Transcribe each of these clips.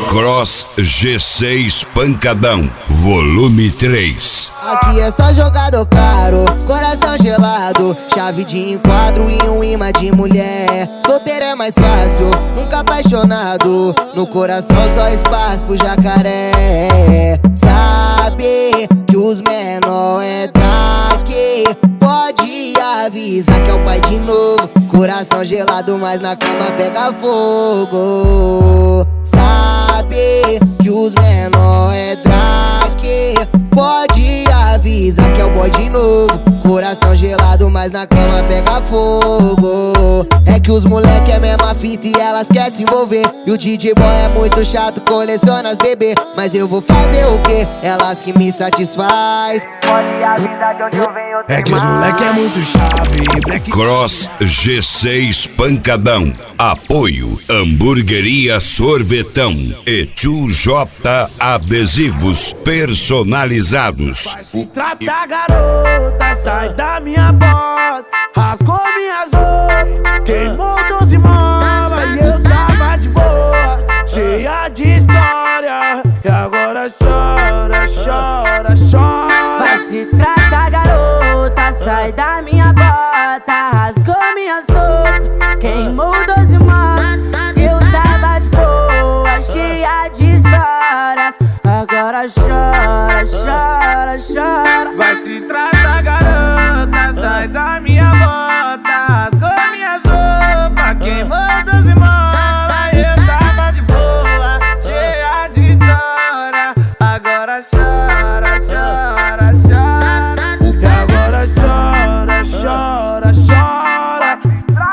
Cross G6 Pancadão, volume 3. Aqui é só jogador caro, coração gelado, chave de enquadro e um imã de mulher. Solteiro é mais fácil, nunca apaixonado, no coração só espaço pro jacaré. Sabe que os menor é traque, pode avisar que é o pai de novo. Coração gelado, mas na cama pega fogo. Sabe que os menor é traque, pode avisar que é o boy de novo. Coração gelado, mas na cama pega fogo. É que os moleque é mesma fita e elas querem se envolver. E o DJ boy é muito chato, coleciona as bebê. Mas eu vou fazer o quê? Elas que me satisfaz. Pode avisar de onde eu venho. É que os moleque é muito chave. Cross G6 Pancadão. Apoio Hamburgueria Sorvetão e 2J Adesivos Personalizados. Se trata garota, sai da minha bota, rasgou minhas roupas, queimou 12 molas e eu tava de boa, cheia de história. E agora chora, chora, chora. Vai se tratar garota, sai da minha bota, rasgou minhas roupas, queimou 12 molas, eu tava de boa, cheia de histórias. Agora chora, chora, chora. Vai se tratar garota, sai da minha bota, rasgou minhas roupas, queimou 12 molas, eu tava de boa, cheia de história. Agora chora, chora, chora. E agora chora, chora, chora.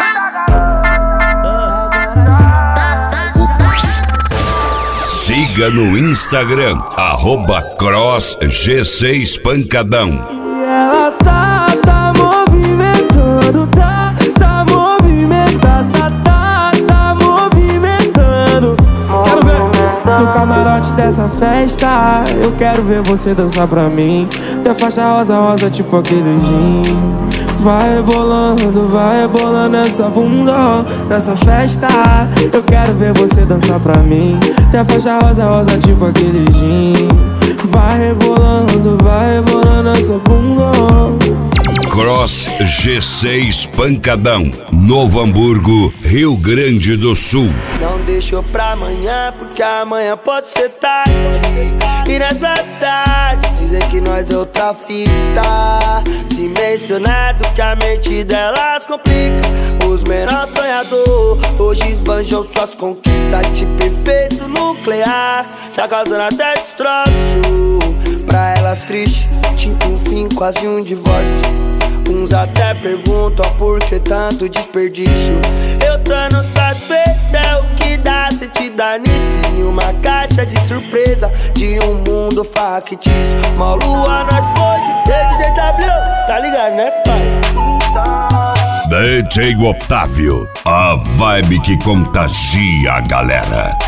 Siga no Instagram, @Cross G6 Pancadão. E ela tá movimentando, tá movimentando, tá movimentando. Quero ver no camarote dessa festa, eu quero ver você dançar pra mim. Tem faixa rosa, rosa tipo aquele gin. Vai rebolando essa bunda nessa festa. Eu quero ver você dançar pra mim. Tem a faixa rosa, rosa tipo aquele gin. Vai rebolando essa bunda. Cross G6 Pancadão, Novo Hamburgo, Rio Grande do Sul. Não deixou pra amanhã, porque amanhã pode ser tarde. E nessa cidade dizem que nós é outra fita. Se mencionado que a mente delas complica. Os menores sonhador hoje esbanjam suas conquistas. Tipo efeito nuclear, já causando até destroço. Pra elas triste, tipo um fim, quase um divórcio. Uns até perguntam por que tanto desperdício. Eu tô no satisfeito, é o que dá se te dar nisso. Em uma caixa de surpresa de um mundo factício. Uma lua nós pode, DJ W, tá ligado né pai? DJ Otávio, a vibe que contagia a galera.